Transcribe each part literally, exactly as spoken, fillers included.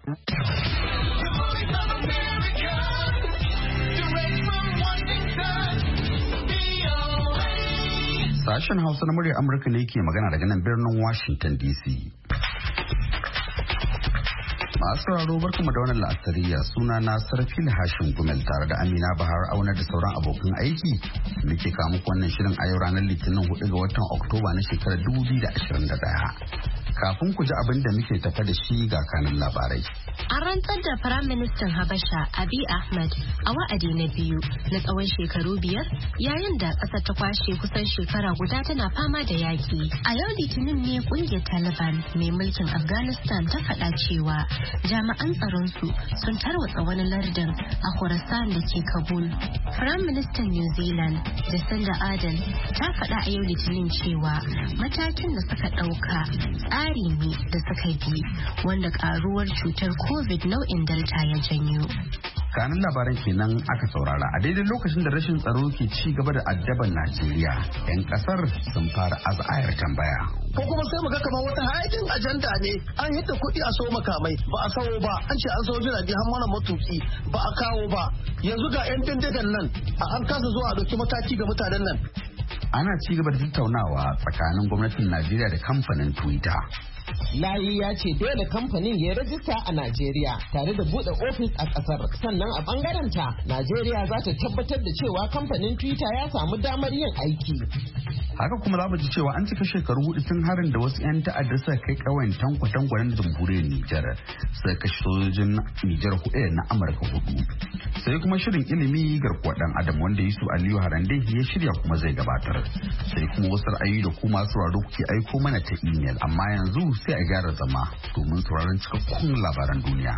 Sashen Hausa na muryar Amurka ne ke magana daga nan birnin Washington D C. Masu sauraro barkamu da wannan la'asariya, suna na Sarfil Hashim Gumel tare da Amina Bahar Auna da sauran abokan aiki muke kawo muku wannan shirin a yau ranar Litinin hudu ga watan Oktoba na shekarar dubu biyu da ashirin da ɗaya. Kafin ku ji abin da muke tafe da shi ga kanun labarai. An rantsar da Firaministan Habasha Abiy Ahmed a wa'adi na biyu na tsawon shekaru biyar yayin da ƙasar ta kwashe kusan shekara guda tana fama da yaƙi. A yau Litinin ne ƙungiyar Taliban mai mulkin Afghanistan ta faɗa cewa jami'an tsaron su sun tarwatsa wani lardin a Khorasan da ke Kabul. Firaministan New Zealand Jacinda Ardern ta faɗa a yau Litinin cewa matakin da suka ɗauka tsari ne da suka bi wanda ƙaruwar cutar COVID nau'in Delta ya janyo. Kanin labaran kenan aka saurara a daidai lokacin da rashin tsaro ke ci gaba da addaban Najeriya. 'Yan kasar sun fara azayar tambaya. Ko kuma sai mu ga kamar wata hayakin ajanda ne, an hidda kuɗi a so makamai ba a sawo ba, an ce an sawo jirage har mana matuki ba a kawo ba. Yanzu ga 'yan dindigan nan an kasa zuwa a ɗauki mataki ga mutanen nan. Ana ci gaba da tattaunawa tsakanin gwamnatin Najeriya da kamfanin Twitter. Layi ya ce dole kamfanin ya rajista a Najeriya tare da bude ofis a kasar, sannan a bangaren ta Najeriya za ta tabbatar da cewa kamfanin Twitter ya samu damar yin aiki. Haka kuma za mu ji cewa an cika shekaru hudu tun harin da wasu 'yan ta'adda suka kai ƙauyen tankwatan da jamhuriyar Nijar, suka kashe sojojin Nijar hudu na Amurka hudu. Sai kuma shirin ilimi garkuwa dan Adam wanda Yusuf Aliyu Harande ya shirya kuma zai gabatar. Sai kuma wasu ra'ayi da kuma sauraro kuke aiko mana ta email, amma yanzu sai a gyara zama domin sauraron cikakkun labaran duniya.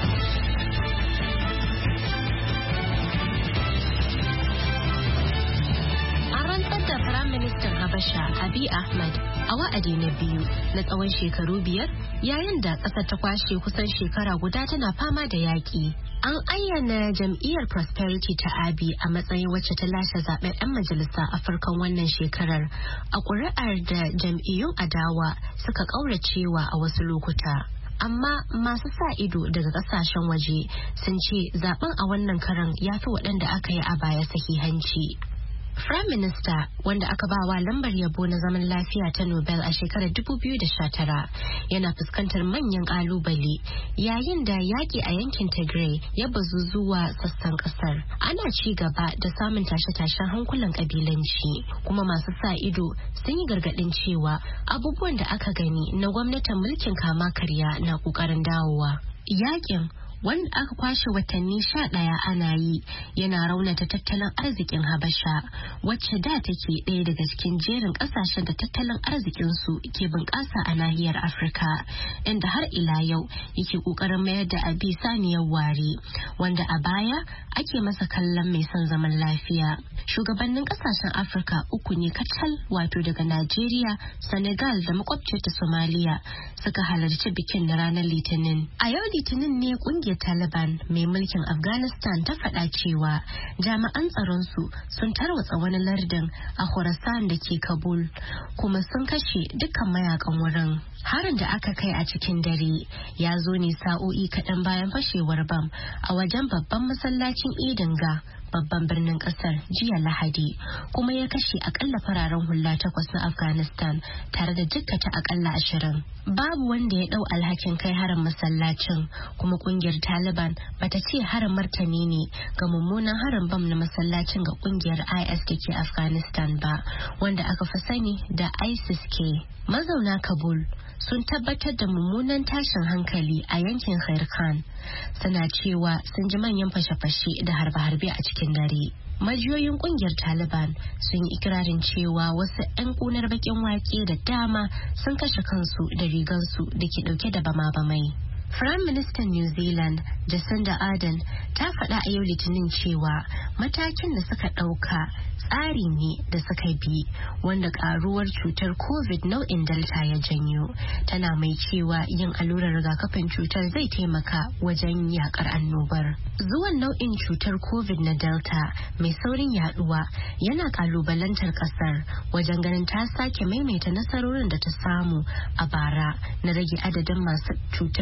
Firaministan Habasha Abiy Ahmed a wa'adi na biyu na tsawon shekaru biyar yayin da ƙasar ta kwashe kusan shekara guda tana fama da yaƙi. An ayyana jam'iyyar Prosperity ta Abiy a matsayin wacce ta lashe zaben 'yan majalisa a farkon wannan shekarar a ƙuri'ar da jam'iyyun adawa suka ƙauracewa a wasu lokuta. Amma masu sa ido daga kasashen waje sun ce zaben a wannan karan ya fi waɗanda aka yi a baya sahihanci. Prime Minister wanda aka ba wa lambar yabo na zaman lafiya ta Nobel a shekarar dubu biyu da sha tara yana fuskantar manyan kalubale yayin da yaƙi a yankin Tigray ya bazu zuwa sassan ƙasar. Ana ci gaba da samun tashe-tashen hankulan kabilanci kuma masu sa ido sun yi gargaɗin cewa abubuwan da aka gani na gwamnatin mulkin kama karya na ƙoƙarin dawowa. Yaƙin wanda aka kwashe watanni sha ɗaya ana yi yana raunata tattalin arzikin Habasha wacce da take ɗaya daga cikin jerin ƙasashen da tattalin arzikinsu ke bunƙasa a nahiyar Afirka, inda har ila yau yake ƙoƙarin mayar da Abiy saniyar ware wanda a baya ake masa kallon mai son zaman lafiya. Shugabannin ƙasashen Afirka uku ne kacal wato daga Najeriya, Senegal da makwabciyarta Somalia suka halarci bikin na ranar Litinin. A yau Litinin ne ƙungiyar Taliban mai mulkin Afghanistan ta faɗa cewa jami'an tsaron su sun tarwatsa wani lardin a Khorasan da ke Kabul kuma sun kashe dukkan mayakan wurin. Harin da aka kai a cikin dare ya zo ne sa'o'i kaɗan bayan fashewar bam a wajen babban masallacin Idinga babban birnin kasar jiya Lahadi kuma ya kashe akalla fararen hula takwas na Afghanistan tare da jikkata akalla ashirin. Babu wanda ya dau alhakin kai harin masallacin kuma kungiyar Taliban bata ce harin martani ne ga mummunan harin bam na masallacin ga kungiyar I S da ke Afghanistan ba wanda aka fi sani da ISIS-K. Mazauna Kabul sun tabbatar da mummunan tashin hankali a yankin Khair Khan, suna cewa sun ji manyan fashe-fashe da harbe-harbe a cikin dare. Majiyoyin kungiyar Taliban sun yi ikirarin cewa wasu 'yan kunar bakin wake da dama sun kashe kansu da rigansu da ke dauke da bama-bamai. Prime Minister New Zealand Jacinda Ardern ta faɗa a yau Litinin cewa matakin da suka ɗauka tsari ne da suka bi wanda ƙaruwar cutar COVID nau'in Delta ya janyo. Tana mai cewa yin allurar rigakafin cutar zai taimaka wajen yakar annobar. Zuwan nau'in cutar COVID na Delta mai saurin yaduwa yana kalubalantar ƙasar wajen ganin ta sake maimaita nasarorin da ta samu a bara na rage adadin masu cutar COVID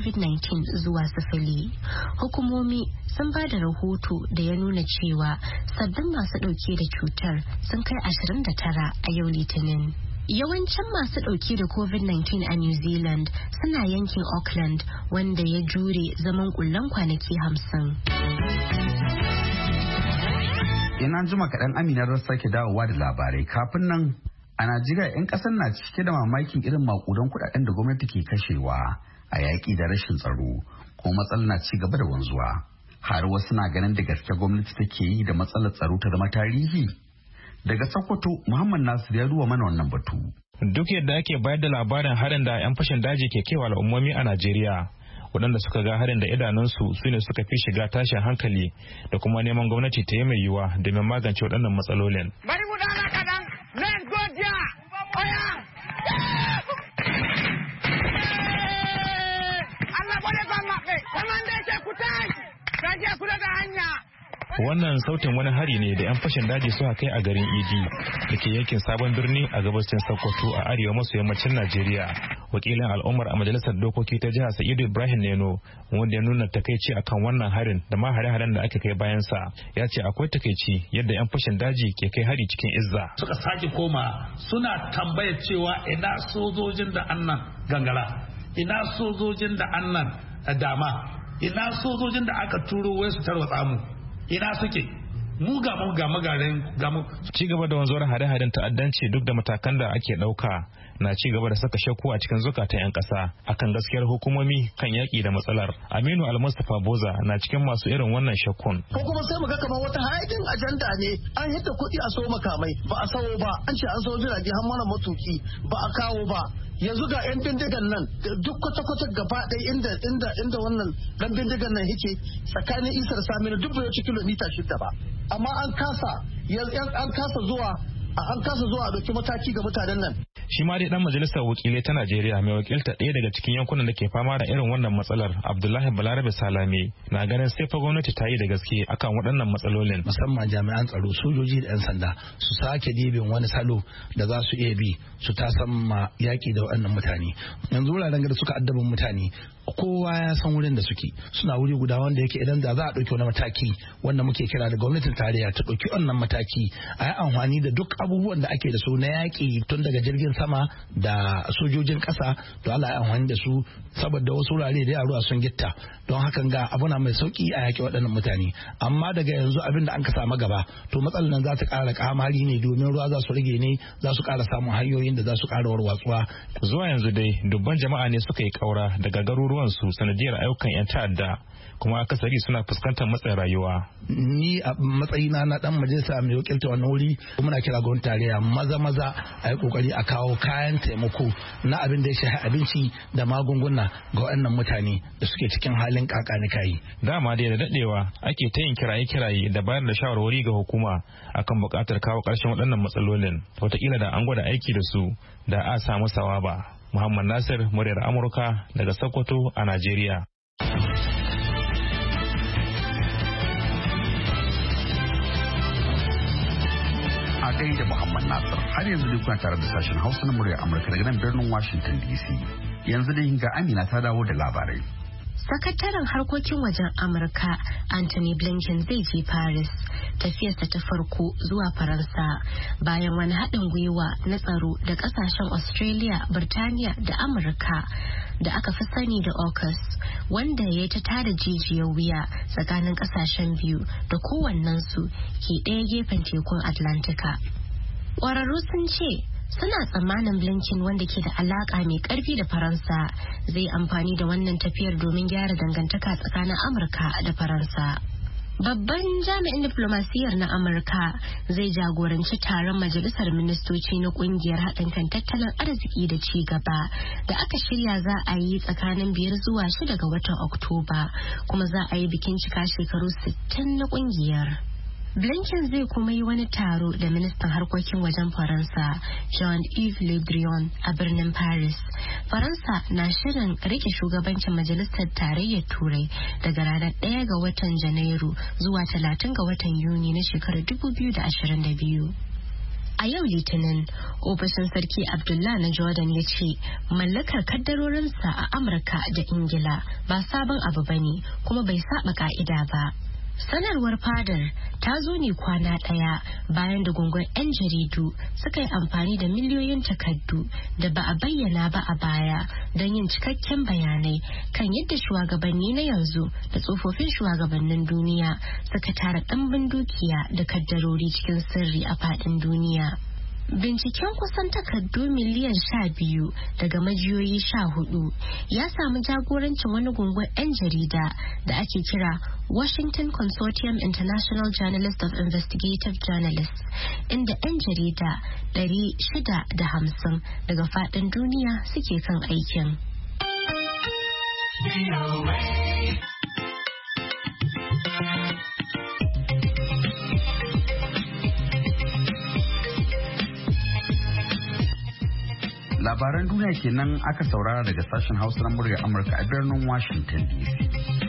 covid nineteen zuwa sifili. Hukumomi sun ba da rahoto da ya nuna cewa sabbin masu ɗauke da cutar sun kai ashirin da tara a yau Litinin. Yawancin masu ɗauke da covid nineteen a New Zealand suna yankin Auckland, wanda ya jure zaman kullen kwanaki hamsin. Ina jima kaɗan Amina za sake dawowa da labarai. Kafin nan, a Najeriya 'yan ƙasar na cike da mamakin irin maƙudan kuɗaɗen da gwamnati ke kashewa a yaƙi da rashin tsaro, ko matsalar na ci gaba da wanzuwa. Har wasu na ganin da gaske gwamnati take yi da matsalar tsaro ta zama tarihi. Daga Sokoto, Muhammad Nasir ya duba mana wannan batu. Duk yadda ake bayar da labarin harin da 'yan fashin daji ke kewa al'ummomi a Najeriya, waɗanda suka ga harin da idanunsu su ne suka fi shiga tashin hankali da kuma neman gwamnati ta yi mai yiwuwa domin magance waɗannan matsalolin. Bari mu dana kaɗan, let's go there, oya! Allah bane ban maɓe, kaman da yake ku tashi, ta je kula da hanya. Wannan sautin wani hari ne da 'yan fashin daji suka kai a garin Idi da ke yankin Sabon Birni a gabashin Sokoto a arewa maso yammacin Najeriya. Wakilin al'ummar a majalisar dokoki ta jihar Sa'idu Ibrahim Neno, wanda ya nuna takaici akan wannan harin da ma hare-haren da aka kai bayan sa, ya ce akwai takaici yadda 'yan fashin daji ke kai hari cikin izza. Suka sake koma suna tambayar cewa ina sojojin da annan gangara, ina sojojin da annan dama, ina sojojin da aka turo wai su tarwatsa mu. Ina suke mu ga mu ga magarin ga mu. Ci gaba da wanzuwar hare-haren ta'addanci duk da matakan da ake dauka na ci gaba da saka shakku a cikin zukatan 'yan kasa akan gaskiyar hukumomi kan yaki da matsalar. Aminu Al-Mustapha Boza na cikin masu irin wannan shakkun. Ko kuma sai mu ga kamar wata hayakin ajanda ne, an hidda kuɗi a so makamai ba a sawo ba, an ce an sawo jirage har mana matuki ba a kawo ba. Yanzu ga 'yan bindigan nan duk kwata-kwata gaba ɗaya inda inda inda wannan ɗan bindigan nan yake tsakanin Isar Saminu duk bai wuce kilomita shida ba, amma an kasa an kasa zuwa an kasa zuwa a ɗauki mataki ga mutanen nan. Shi ma dai dan majalisar wakilai ta Najeriya mai wakilta ɗaya daga cikin yankunan da ke fama da irin wannan matsalar, Abdullahi Balarabe Salame, na ganin sai fa gwamnati ta yi da gaske akan waɗannan matsalolin. Musamman jami'an tsaro, sojoji da 'yan sanda su sake dibin wani salo da za su iya bi su tasan ma yaƙi da waɗannan mutane. Yanzu wuraren da suka addabin mutane kowa ya san wurin da suke, suna wuri guda wanda yake idan da za a ɗauki wani mataki wanda muke kira da gwamnatin tarayya ta ɗauki wannan mataki, a yi amfani da duk abubuwan da ake da su na yaƙi tun daga jirgin sama da sojojin ƙasa, to Allah ya amfani da su saboda wasu wurare da yaruwa sun gitta, don hakan ga abu na mai sauki a yaƙi waɗannan mutane. Amma daga yanzu abin da an ka samu gaba, to matsalar nan za ta ƙara kamari ne domin ruwa za su rage ne, za su ƙara samun hanyoyin da za su ƙara warwatsuwa. Zuwa yanzu dai dubban jama'a ne suka yi ƙaura daga garuruwan su sanadiyar ayyukan 'yan ta'adda, kuma akasari suna fuskantar matsin rayuwa. Ni a matsayina na dan majalisa mai wakilta wannan wuri, muna kira gwamnatin tarayya maza maza a yi kokari a kawo kayan taimako na abin da ya shafi abinci da magunguna ga waɗannan mutane da suke cikin halin kakani kayi. Dama dai da dadewa ake ta yin kiraye-kiraye da bayar da shawarwari ga hukuma akan buƙatar kawo ƙarshen waɗannan matsalolin. Wataƙila da an gwada aiki da su da a samu sawaba. Muhammad Nasir, muryar Amurka daga Sokoto a Najeriya. A gaida Muhammad Nasir, har yanzu dai kuna tare da sashen Hausa na muryar Amurka daga nan birnin Washington D C. Yanzu dai ga Amina ta dawo da labarai. Sakataren harkokin wajen Amurka Anthony Blinken zai je Paris, tafiyarsa ta farko zuwa Faransa bayan wani haɗin gwiwa na tsaro da ƙasashen Australia, Birtaniya da Amurka da aka fi sani da AUKUS, wanda ya ta tada jijiyar wuya tsakanin ƙasashen biyu da kowannensu ke ɗaya gefen tekun Atlantika. Ƙwararru sun ce suna tsammanin Blinken, wanda ke da alaka mai karfi da Faransa, zai amfani da wannan tafiyar domin gyara dangantaka tsakanin Amurka da Faransa. Babban jami'in diflomasiyyar na Amurka zai jagoranci taron majalisar ministoci na kungiyar haɗin kan tattalin arziki da ci gaba da aka shirya za a yi tsakanin biyar zuwa shida ga watan Oktoba, kuma za a yi bikin cika shekaru sittin na kungiyar. Blinken zai kuma yi wani taro da ministan harkokin wajen Faransa Jean-Yves Le Drian a birnin Paris. Faransa na shirin rike shugabancin Majalisar Tarayyar Turai daga ranar ɗaya ga watan Janairu zuwa talatin ga watan Yuni na shekarar dubu biyu da ashirin da biyu. A yau Litinin, ofishin Sarki Abdullah na Jordan ya ce mallakar kaddarorinsa a Amurka da Ingila ba sabon abu bane kuma bai saba ka'ida ba. Sanarwar fadar ta zo ne kwana ɗaya bayan da gungun 'yan jaridu suka yi amfani da miliyoyin takardu da ba a bayyana ba a baya don yin cikakken bayanai kan yadda shugabanni na yanzu da tsofaffin shugabannin duniya suka tara ɗimbin dukiya da kaddarori cikin sirri a faɗin duniya. Binciken kusan takardu miliyan sha biyu daga majiyoyi sha hudu ya samu jagorancin wani gungun 'yan jarida da ake kira Washington Consortium International Journalists of Investigative Journalists, inda 'yan jarida ɗari shida da hamsin daga faɗin duniya suke kan aikin. Labaran duniya kenan aka saurara daga sashen Hausa na murya Amurka a birnin Washington D C.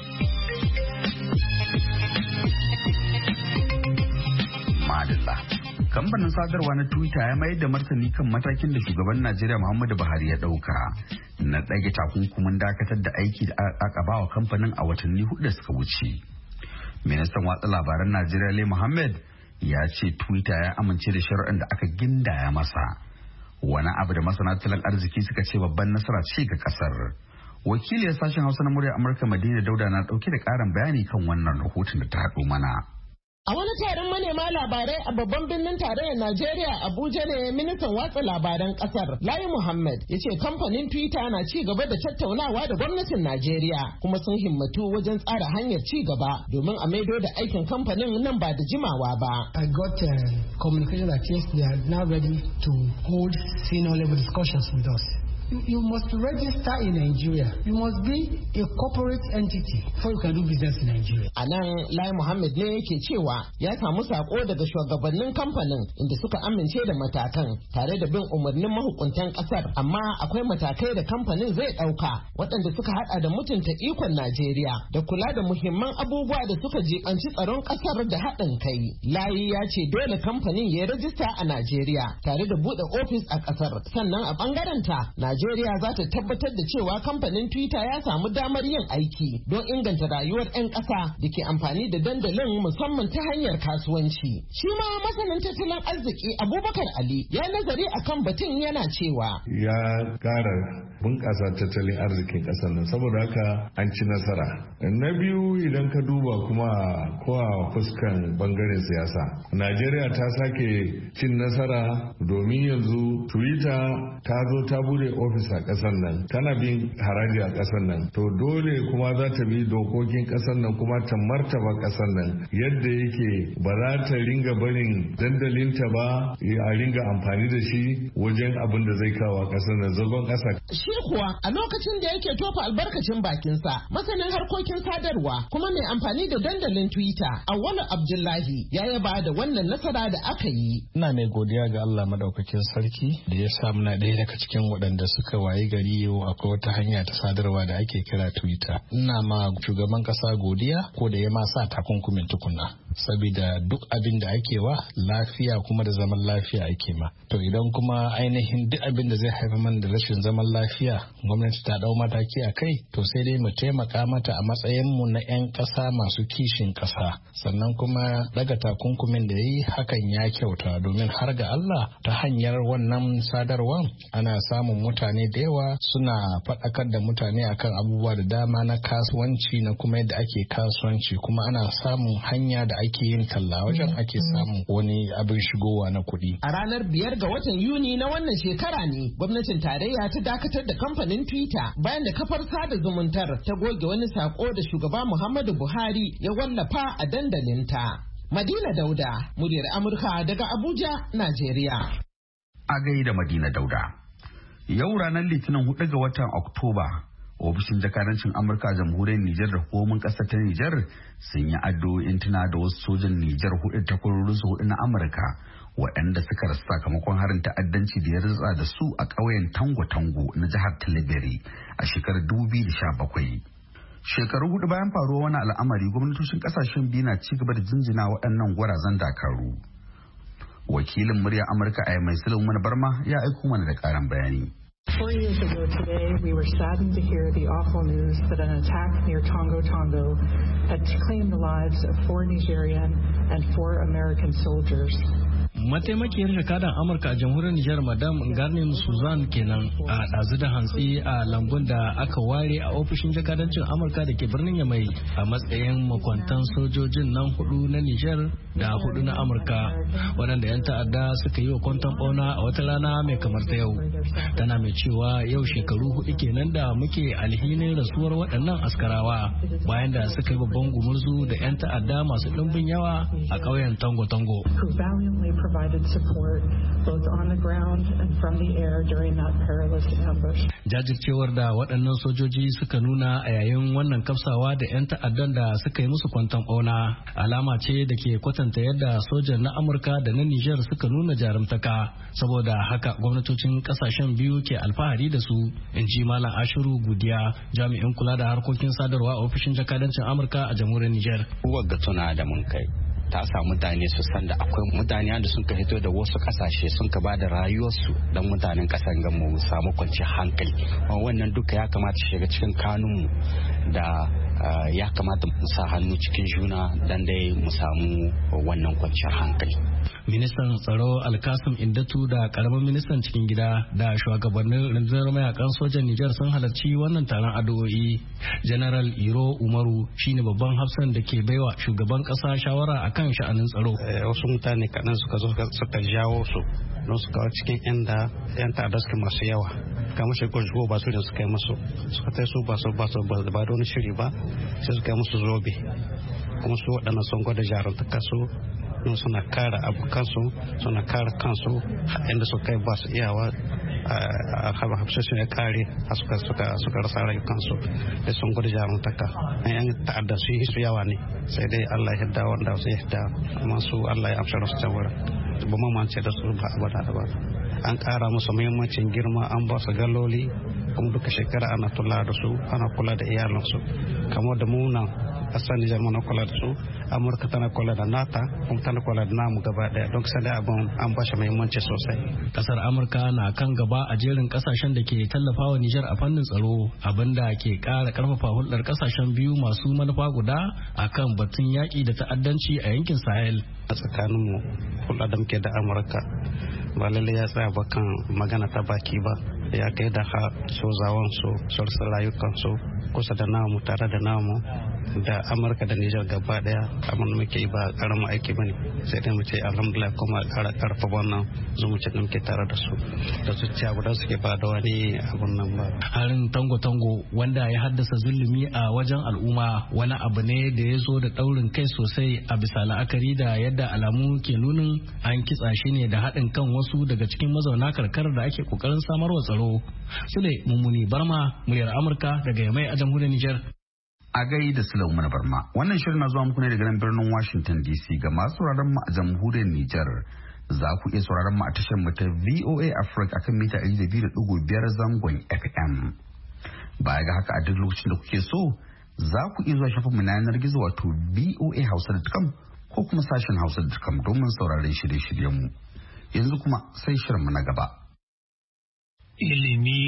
Madalla. Kamfanin sadarwa na Twitter ya mayar da martani kan matakin da shugaban Najeriya Muhammadu Buhari ya dauka na ɗage takunkumin dakatar da aiki da aka bawa kamfanin a watanni hudu da suka wuce. Ministan watsa labaran Najeriya Lai Muhammad ya ce Twitter ya amince da shari'ar da aka gindaya masa. Wani abu da masana tattalin arziki suka ce babban nasara ce ga kasar. Wakiliyar sashen Hausa na murya Amurka Madina Dauda na dauke da karin bayani kan wannan rahoton da ta haɗo mana. A wani taron manema labarai a babban birnin tarayyar Najeriya Abuja ne ministan watsa labaran kasar Lai Muhammad ya ce kamfanin Twitter na ci gaba da tattaunawa da gwamnatin Najeriya kuma sun himmatu wajen tsara hanyar ci gaba domin a maido da aikin kamfanin nan ba da jimawa ba. I got uh, communication that yes, they are now ready to hold senior level discussions with us. You, you must register in Nigeria. You must be a corporate entity before you can do business in Nigeria. A nan Lai Muhammad ne yake cewa ya samu sako daga shugabannin kamfanin inda suka amince da matakan tare da bin umarnin mahukuntan kasar, amma akwai matakai da kamfanin zai dauka waɗanda suka hada da mutunta ikon Najeriya da kula da muhimman abubuwa da suka jibanci tsaron kasar da haɗin kai. Lai ya ce dole kamfanin ya rajista a Najeriya tare da buɗe ofis a kasar, sannan a bangaren ta Najeriya za ta tabbatar da cewa kamfanin Twitter ya samu damar yin aiki don inganta rayuwar 'yan ƙasa da ke amfani da dandalin musamman ta hanyar kasuwanci. Shi ma masanin tattalin arziki Abubakar Ali ya nazari akan batun yana cewa ya ƙara bunƙasa tattalin arzikin ƙasar nan saboda haka an ci nasara. Na biyu idan ka duba kuma ko a fuskan bangaren siyasa, Najeriya ta sake cin nasara domin yanzu Twitter ta zo ta bude ofis a ƙasar nan, tana bin haraji a ƙasar nan, to dole kuma za ta bi dokokin ƙasar nan kuma ta martaba ƙasar nan yadda yake ba za ta ringa barin dandalinta ba a ringa amfani da shi wajen abin da zai kawo ƙasar nan zagon ƙasa. Shi kuwa a lokacin da yake tofa albarkacin bakinsa masanin harkokin sadarwa kuma mai amfani da dandalin Twitter Auwalu Abdullahi ya yaba da wannan nasara da aka yi. Ina mai godiya ga Allah madaukakin sarki da ya sa muna ɗaya daga cikin waɗanda suka wayi gari yau akwai wata hanya ta sadarwa da ake kira Twitter. Ina ma shugaban kasa godiya ko da ya ma sa takunkumin tukuna. Saboda duk abin da ake wa lafiya kuma da zaman lafiya ake ma. To idan kuma ainihin duk abin da zai haifar mana da rashin zaman lafiya gwamnati ta dau mataki a kai, to sai dai mu taimaka mata a matsayin mu na 'yan ƙasa masu kishin ƙasa. Sannan kuma daga takunkumin da yi hakan ya kyauta domin har ga Allah ta hanyar wannan sadarwar ana samun mutane da yawa suna faɗakar da mutane akan abubuwa da dama na kasuwanci na kuma yadda ake kasuwanci, kuma ana samun hanya da ake yin talla wajen ake samun wani abin shigowa na kuɗi. A ranar biyar ga watan Yuni na wannan shekara ne gwamnatin tarayya ta dakatar da kamfanin Twitter bayan da kafar sada zumuntar ta goge wani sako da shugaba Muhammadu Buhari ya wallafa a dandalinta. Madina Dauda, muryar Amurka daga Abuja, Najeriya. A gaida Madina Dauda. Yau ranar Litinin hudu ga watan Oktoba, ofishin jakadancin Amurka a jamhuriyar Nijar da hukumomin ƙasar ta Nijar sun yi addu'o'in tuna da wasu sojan Nijar hudu ta kwarorinsu hudu na Amurka waɗanda suka rasu sakamakon harin ta'addanci da ya ritsa da su a ƙauyen Tango-Tango na jihar Talabere a shekarar dubu biyu da sha bakwai. Shekaru hudu bayan faruwar wani al'amari, gwamnatocin ƙasashen biyu na ci gaba da jinjina waɗannan gwarazan dakaru. Wakilin murya Amurka a mai Sulaiman Barma ya aiko mana da karan bayani. Four years ago today, we were saddened to hear the awful news that an attack near Tongo Tongo had claimed the lives of four Nigerian and four American soldiers. Mataimakiyar jakadan Amurka a jamhuriyar Nijar Madam Ngarnin Suzanne kenan a ɗazu da hantsi a lambun da aka ware a ofishin jakadancin Amurka da ke birnin Yamai a matsayin makwantan sojojin nan hudu na Nijar da hudu na Amurka waɗanda 'yan ta'adda suka yi wa kwantan ɓauna a wata rana mai kamar ta yau. Tana mai cewa yau shekaru hudu kenan da muke alhinin rasuwar waɗannan askarawa bayan da suka yi babban gumurzu da 'yan ta'adda masu ɗimbin yawa a ƙauyen Tango Tango. Provided support both on the ground and from the air during that perilous ambush. Jajircewar da waɗannan sojoji suka nuna a yayin wannan kafsawa da 'yan ta'addan da suka yi musu kwanton ɓauna alama ce da ke kwatanta yadda sojan na Amurka da na Nijar suka nuna jarumtaka, saboda haka gwamnatocin ƙasashen biyu ke alfahari da su, in ji Malam Ashiru Gudiya, jami'in kula da harkokin sadarwa a ofishin jakadancin Amurka a jamhuriyar Nijar. Wagga tuna da mun kai ta sa mutane su san da akwai mutane da sun ka fito da wasu kasashe sun ka ba da rayuwarsu don mutanen kasan gamu mu samu kwanciyar hankali. Wannan duka ya kamata shiga cikin kanunmu da ya kamata mu sa hannu cikin juna dan dai mu samu wannan kwanciyar hankali. Ministan tsaro Alkasim Indatu da karamin ministan cikin gida da shugabannin rundunar mayakan sojan Nijar sun halarci wannan taron addu'o'i. General Iro Umaru shine babban hafsan da ke baiwa shugaban kasa shawara akan sha'anin tsaro. Wasu mutane kaɗan suka zo suka jawo su don su kawo cikin inda yan ta'adda suke masu yawa. Kamar shi ko shigo ba su da suka yi musu suka tai su ba su ba su ba da wani shiri ba sai suka yi musu zobe. Kuma su waɗannan sun gwada jarumtaka su suna kare abokansu suna kare kansu inda su kai ba su iyawa a hafsashin ya kare suka suka rasa rayukansu da sun gudu jarumtaka yan ta'adda su yi su yawa ne sai dai Allah ya hidda wanda su ya hidda amma su Allah ya amsa su can wurin ba mamance da su ba abada abada an kara musu muhimmancin girma an ba su galoli kuma duka shekara ana kula da su ana kula da iyalansu kamar da muna kasar Nijar mana kula da su Amurka tana kula da nata kuma tana kula da namu gaba daya don sai da abin an ba shi muhimmanci sosai. Kasar Amurka na kan gaba a jerin kasashen da ke tallafawa Nijar a fannin tsaro, abinda ke kara karfafa hulɗar kasashen biyu masu manufa guda akan batun yaƙi da ta'addanci a yankin Sahel. A tsakaninmu hulɗa da muke da Amurka ba lalle ya tsaya ba kan magana ta baki ba, ya kai da ha sozawan su su rayukansu kusa da namu tare da namu da Amurka da Nijar gaba daya abin da muke ba karamin aiki bane sai dai mu ce alhamdulillah kuma kara karfa wannan zumuncin da muke tare da su da zuciya guda suke ba da wani abun nan ba. Harin tango-tango wanda ya haddasa zulumi a wajen al'umma wani abu ne da ya zo da daurin kai sosai a bisa la'akari da yadda alamu ke nunin an kitsa shi ne da haɗin kan wasu daga cikin mazauna karkarar da ake kokarin samarwa tsaro. Sule Mummuni Barma, muryar Amurka daga Yamai a jamhuriyar Nijar. A gai da Sulaiman Barma. Wannan shirin na zuwa muku ne daga nan birnin Washington D C. Ga masu sauraron mu a jamhuriyar Nijar, za ku iya sauraron mu a tashar mu ta V O A Africa akan mita ɗari da biyu da ɗigo biyar zangon F M. Baya ga haka a duk lokacin da kuke so, za ku iya zuwa shafin mu na yanar gizo wato v o a hausa dot com ko kuma sashen hausa dot com domin sauraron shirye-shiryen mu. Yanzu kuma sai shirin mu na gaba. Ilimi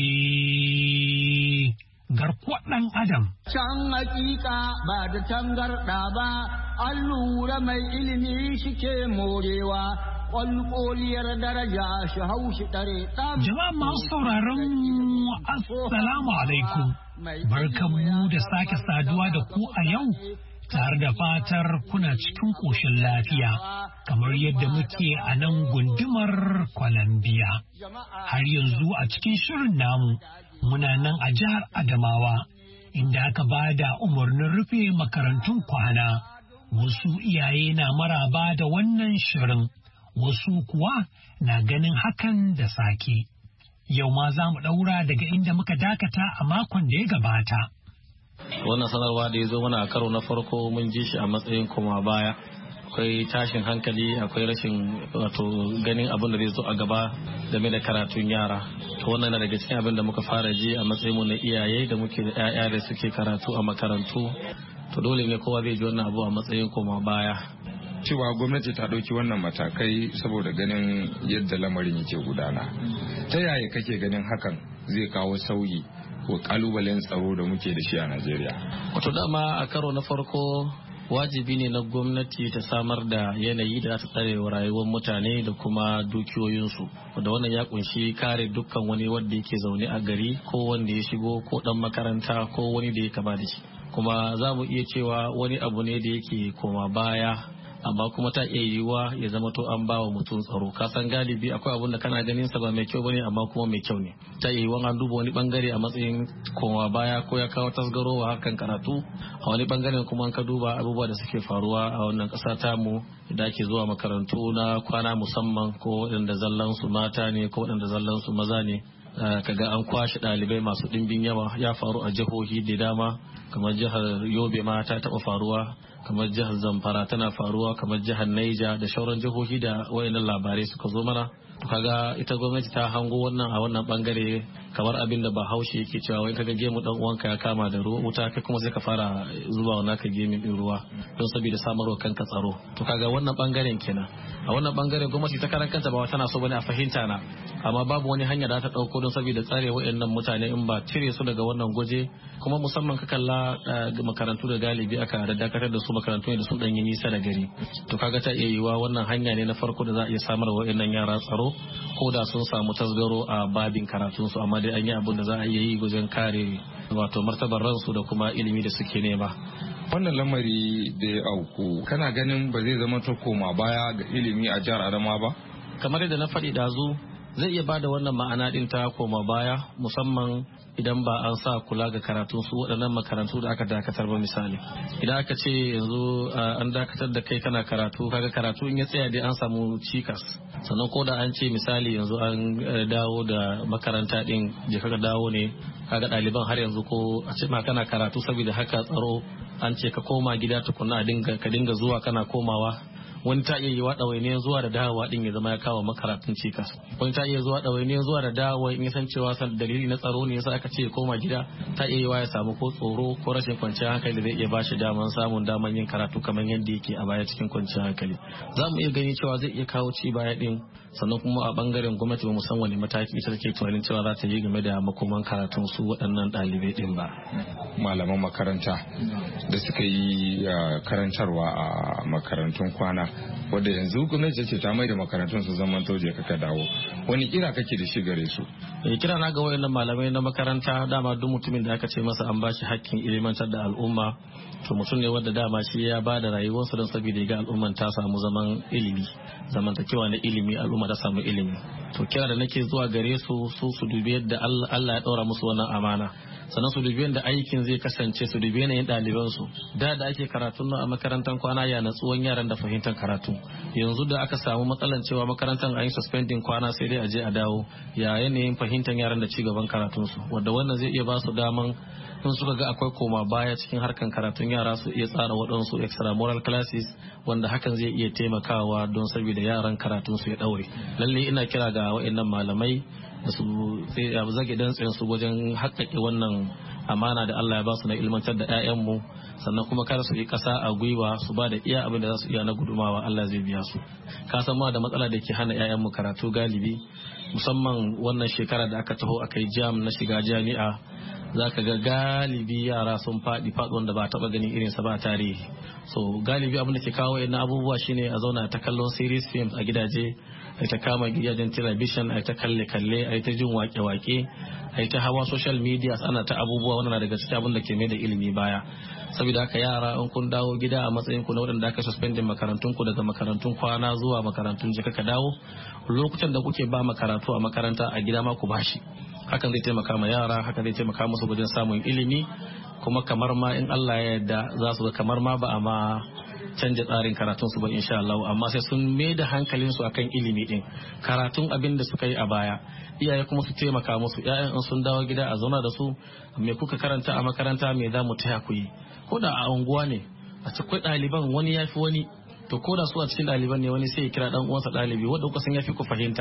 garkuwar ɗan adam. Can hakika ba da tangarɗa ba, an lura mai ilimi shike morewa, ƙwalƙoliyar daraja shi hau shi ɗare ɗan. Jama'a masu sauraron mu assalamu alaikum. Barkanmu da sake saduwa da ku a yau. Tare da fatar kuna cikin ƙoshin lafiya, kamar yadda muke a nan gundumar Columbia. Har yanzu a cikin shirin namu, muna nan a jihar Adamawa, inda aka ba da umarnin rufe makarantun kwana. Wasu iyaye na maraba da wannan shirin, wasu kuwa na ganin hakan da sake. Yau ma za mu ɗaura daga inda muka dakata a makon da ya gabata. Wannan sanarwa da ya zo mana a karo na farko mun ji shi a matsayin koma baya. Akwai tashin hankali, akwai rashin wato ganin abin da zai zo a gaba game da karatun yara. To wannan na daga cikin abin da muka fara ji a matsayin mu na iyaye da muke da 'ya'ya da suke karatu a makarantu. To dole ne kowa zai ji wannan abu a matsayin koma baya. cewa gwamnati ta ɗauki wannan matakai saboda ganin yadda lamarin yake gudana. Ta yaya kake ganin hakan zai kawo sauyi ko kalubalen tsaro da muke da shi a Najeriya? Wato dama a karo na farko wajibi ne na gwamnati ta samar da yanayi da ta tsare rayuwar mutane da kuma dukiyoyinsu, da wannan ya kunshi kare dukkan wani wanda yake zaune a gari ko wanda ya shigo ko dan makaranta ko wani da ya kama da shi. Kuma za mu iya cewa wani abu ne da yake koma baya, amma kuma ta iya yiwuwa ya zama to an bawa mutum tsaro. Ka san galibi akwai abun da kana ganin sa ba mai kyau bane amma kuma mai kyau ne. Ta iya yiwuwa an duba wani bangare a matsayin koma baya ko ya kawo tasgaro wa harkan karatu, a wani bangaren kuma an ka duba abubuwa da suke faruwa a wannan kasa tamu da ake zuwa makarantu na kwana musamman ko waɗanda zallan su mata ne ko waɗanda zallan su maza ne. Kaga an kwashe ɗalibai masu ɗimbin yawa, ya faru a jihohi da dama kamar jihar Yobe ma ta taɓa faruwa, kamar jihar Zamfara tana faruwa, kamar jihar Naija da sauran jihohi da wayannan labarai suka zo mana. Kaga ita gwamnati ta hango wannan a wannan bangare, kamar abin da Bahaushe yake cewa wai kaga gemu dan uwanka ya kama da ruwa wuta kai kuma sai ka fara zuba wa naka gemin din ruwa don saboda samarwa kanka tsaro. To kaga wannan bangaren kenan. A wannan bangaren gwamnati ta karan kanta ba tana so bane a fahimta na, amma babu wani hanya da ta dauko don saboda tsare wayannan mutane in ba cire su daga wannan gwaje. Kuma musamman ka kalla makarantu da galibi aka dakatar da su makarantu ne da sun dan yi nisa da gari. To kaga ta iya yiwa wannan hanya ne na farko da za a iya samar wa wayannan yara tsaro ko da sun samu tasgaro a babin karatunsu, amma dai an yi abin da za a iya yi wajen kare wato martabar ransu da kuma ilimi da suke nema. Wannan lamari da ya auku kana ganin ba zai zama ta koma baya ga ilimi a jihar Adamawa ba? Kamar yadda na faɗi ɗazu, zai iya bada wannan ma'ana ɗin ta koma baya, musamman idan ba an sa kula ga karatun su waɗannan makarantu da aka dakatar ba. Misali idan aka ce yanzu an dakatar da kai kana karatu, kaga karatu in ya tsaya dai an samu cikas. Sannan ko da an ce misali yanzu an dawo da makaranta ɗin je kaga dawo ne, kaga ɗaliban har yanzu ko a ce ma kana karatu saboda haka tsaro an ce ka koma gida tukuna ka dinga zuwa kana komawa. Wani ta iya yi wa ɗawainiyar zuwa da dawowa ɗin ya zama ya kawo makaratun cikas. Wani ta iya zuwa ɗawainiyar zuwa da dawowa in ya san cewa san dalili na tsaro ne yasa aka ce ya koma gida, ta iya yi wa ya samu ko tsoro ko rashin kwanciyar hankali da zai iya bashi daman samun daman yin karatu kamar yadda yake a baya cikin kwanciyar hankali. Za mu iya gani cewa zai iya kawo ci baya ɗin, sannan kuma a bangaren gwamnati ba mu san wani mataki ita take tunanin cewa za ta yi game da makoman karatun su waɗannan ɗalibai ɗin ba. Malaman makaranta da suka yi karantarwa a makarantun kwana, wadda yanzu gwamnati ce ta mai da makarantun su zaman tauje kaka dawo, wani kira kake da shi gare su? Eh, kira na ga wayannan malamai na makaranta, dama duk mutumin da aka ce masa an bashi hakkin ilimantar da al'umma, to mutum ne wanda dama shi ya ba da rayuwarsa don saboda ga al'umman ta samu zaman ilimi, zamantakewa na ilimi, al'umma ta samu ilimi. To kira da nake zuwa gare su su su dubi yadda Allah ya ɗaura musu wannan amana, sannan su dubi yadda aikin zai kasance, su dubi yanayin ɗalibansu. Da da ake karatun nan a makarantar kwana ya natsuwan yaran da fahimtar karatu. Yanzu da aka samu matsalan cewa makarantar an yi suspending kwana sai dai a je a dawo, ya yanayin fahimtar yaran da ci gaban karatunsu, wanda wannan zai iya ba su daman in suka ga akwai koma baya cikin harkan karatun yara su iya tsara waɗansu extramural classes, wanda hakan zai iya taimakawa don saboda yaran karatunsu ya ɗaure. Lalle ina kira ga waɗannan malamai da su zage dantsen su wajen haƙƙaƙe wannan amana da Allah ya ba su na ilmantar da 'ya'yanmu, sannan kuma kada su yi ƙasa a gwiwa, su ba da iya abin da za su iya na gudumawa, Allah zai biya su. Ka san ma da matsala da ke hana 'ya'yanmu karatu galibi, musamman wannan shekara da aka taho aka yi jam na shiga jami'a, za ka ga galibi yara sun faɗi faɗuwan da ba taɓa ganin irinsa ba a tarihi. So galibi abin da ke kawo yana abubuwa shine a zauna ta kallon series films a gidaje, a ta kama gidajen television, a ta kalle-kalle, a ta jin wake-wake, a ta hawa social media, ana ta abubuwa wannan daga cikin abin da ke mai da ilimi baya. Saboda haka yara in kun dawo gida a matsayin ku na waɗanda aka suspendin makarantun ku daga makarantun kwana zuwa makarantun jika ka dawo, lokutan da kuke ba makaratu a makaranta a gida ma ku bashi. Hakan zai taimaka ma yara, hakan zai taimaka musu wajen samun ilimi, kuma kamar ma in Allah ya yarda za su ga kamar ma ba a ma canja tsarin karatun su ba insha Allah, amma sai sun mai da hankalin su akan ilimi din, karatun abin da suka yi a baya. Iyaye kuma su taimaka musu, ƴaƴan in sun dawo gida a zauna da su, me kuka karanta a makaranta, me za mu taya ku yi. Ko da a unguwa ne a cikin ɗaliban wani ya fi wani, to ko da su a cikin ɗaliban ne wani sai ya kira dan uwansa ɗalibi wanda kuka san ya fi ku fahimta,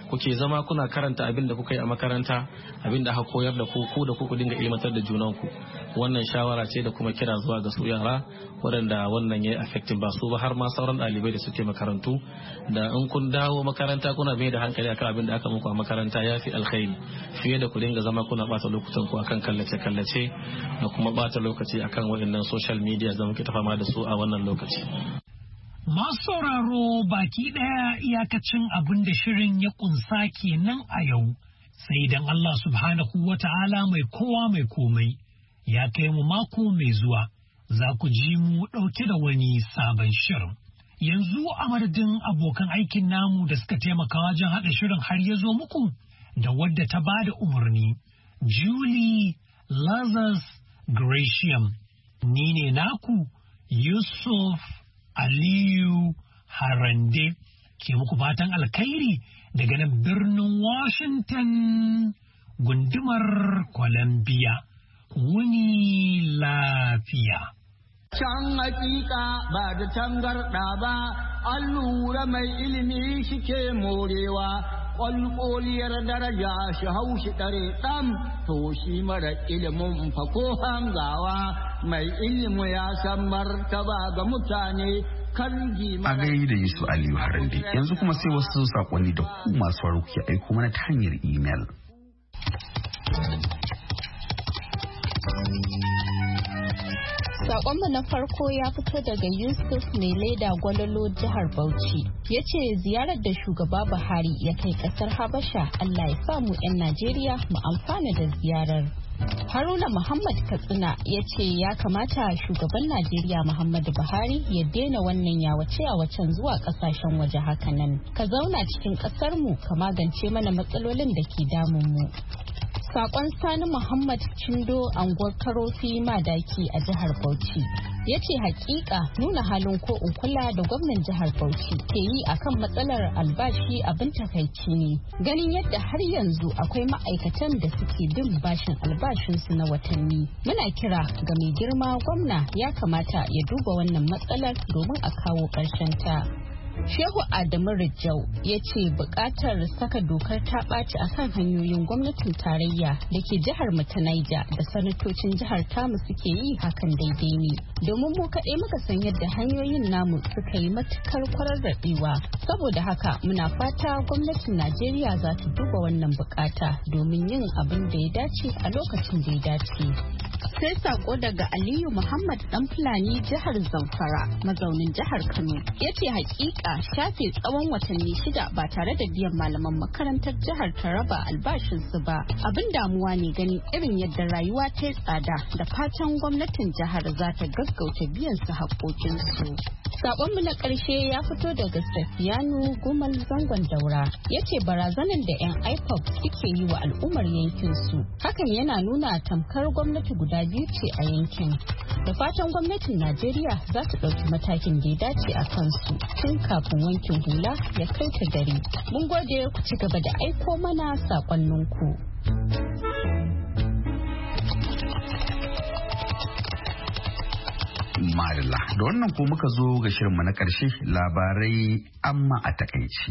kuke zama kuna karanta abin da kuka yi a makaranta, abin da aka koyar da ku ku da ku dinga ilmantar da junanku. Wannan shawara ce da kuma kira zuwa ga su yara waɗanda wannan ya yi affecting ba su ba har ma sauran ɗalibai da suke makarantu, da in kun dawo makaranta kuna mai da hankali akan abin da aka muku a makaranta ya fi alkhairi fiye da ku dinga zama kuna bata lokutan ku akan kallace-kallace da kuma bata lokaci akan waɗannan social media da muke ta fama da su a wannan lokaci. Masu sauraro baki ɗaya iyakacin abin da shirin ya ƙunsa kenan a yau, sai dan Allah subhanahu wa ta'ala mai kowa mai komai ya kai mu mako mai zuwa, za ku ji mu ɗauke da wani sabon shirin. Yanzu a madadin abokan aikin namu da suka taimaka wajen haɗa shirin har ya zo muku da wadda ta ba da umarni, Julie Lazarus Gratiam, ni ne naku Yusuf Aliyu Harande ke muku fatan alkhairi daga nan birnin Washington gundumar Columbia. Wuni lafiya. Can hakika ba da tangarɗa ba, an lura mai ilimi shi ke morewa, ƙwalƙoliyar daraja shi hau shi ɗare ɗan, to shi mara ilimin fa ko hangawa, mai ilimi ya san martaba ga mutane. A gai da Yusuf Aliyu Harande, yanzu kuma sai wasu saƙonni da ku masu faru ke aiko mana ta hanyar imel. Sakonmu na farko ya fito daga Yusuf mai leda gwalolo jihar Bauchi. Ya ce ziyarar da shugaba Buhari ya kai kasar Habasha, Allah ya samu 'yan Najeriya mu amfana da ziyarar. Haruna Muhammad Katsina ya ce ya kamata shugaban Najeriya Muhammadu Buhari ya daina wannan yawace-yawacen zuwa kasashen waje hakanan. Ka zauna cikin kasarmu ka magance mana matsalolin da ke damunmu. Sakon Sani Muhammad Chindo anguwar Karofi Madaki a jihar Bauchi ya ce hakika nuna halin ko in kula da gwamnan jihar Bauchi ke yi akan matsalar albashi abin takaici ne, ganin yadda har yanzu akwai ma'aikatan da suke bin bashin albashinsu na watanni. Muna kira ga mai girma gwamna ya kamata ya duba wannan matsalar domin a kawo ƙarshen ta. Shehu Adamu Rijau ya ce bukatar saka dokar ta ɓaci a kan hanyoyin gwamnatin tarayya da ke jihar mu ta Naija da sanatocin jihar tamu suke yi hakan daidai ne. Domin mu kaɗai muka san yadda hanyoyin namu suka yi matukar kwararrabewa. Saboda haka muna fata gwamnatin Najeriya za ta duba wannan bukata domin yin abin da ya dace a lokacin da ya dace. Sai sako daga Aliyu Muhammad Dan Fulani jihar Zamfara mazaunin jihar Kano ya ce hakika shafe tsawon watanni shida ba tare da biyan malaman makarantar jihar Taraba albashinsu ba abin damuwa ne ganin irin yadda rayuwa ta yi tsada, da fatan gwamnatin jihar za ta gaggauta biyan su haƙoƙinsu. Saƙonmu na ƙarshe ya fito daga Safiyanu Gumal Zangon Daura ya ce barazanar da 'yan I P O B suke yi wa al'ummar yankinsu hakan yana nuna tamkar gwamnati guda biyu ce a yankin. Da fatan gwamnatin Najeriya za ta ɗauki matakin da ya dace a kansu tun kafin wankin hula ya kai ta dare. Mun gode ku ci gaba da aiko mana saƙonninku. Marilla, da wannan ko muka zo ga shirinmu na ƙarshe, labarai amma a takaici.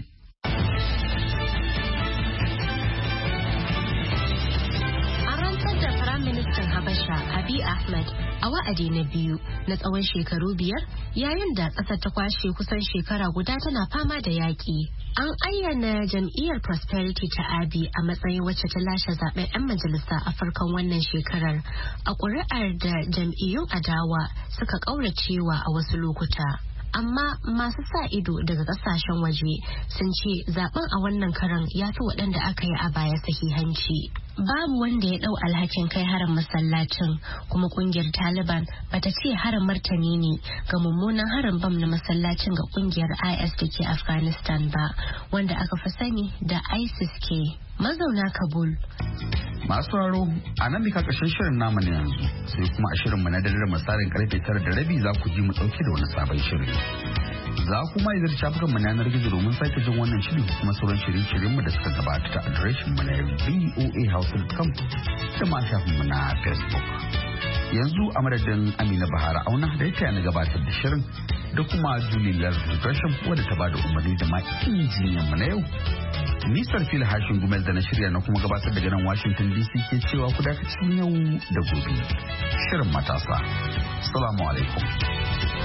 An rantsar da Firaministan Habasha Abiy Ahmed a wa'adi na biyu na tsawon shekaru biyar yayin da ƙasar ta kwashe kusan shekara guda tana fama da yaƙi. An ayyana jam'iyyar Prosperity ta Abiy a matsayin wacce ta lashe zaben 'yan majalisa a farkon wannan shekarar a ƙuri'ar da jam'iyyun adawa suka ƙauracewa a wasu lokuta. Amma masu sa ido daga kasashen waje sun ce zaben a wannan karan ya fi waɗanda aka yi a baya sahihanci. Babu wanda ya ɗau alhakin kai harin masallacin, kuma kungiyar Taliban bata ce harin martani ne ga mummunan harin bam na masallacin ga kungiyar I S da ke Afghanistan ba, wanda aka fi sani da ISIS ke. Mazauna Kabul. Masu sauraro a nan bika ƙarshen shirin namu na yanzu, sai kuma a shirinmu na dare misalin karfe tara da rabi za ku ji mu ɗauke da wani sabon shirin. Za ku ma izar shafukan mu na yanar gizo domin sake jin wannan shiri kuma sauran shirye-shiryen mu da suka gabata ta adireshin mu na voa hausa dot com da ma shafin mu na Facebook. Yanzu a madadin Amina Bahara Auna da ya na gabatar da shirin da kuma Julie Lazarus Gresham wadda ta bada umarni da ma injiniyan mu na yau. Nisar fil hashin gumel da na shirya na kuma gabatar daga nan Washington D C ke cewa ku dakacin yau da gobe. Shirin matasa. Assalamu alaikum.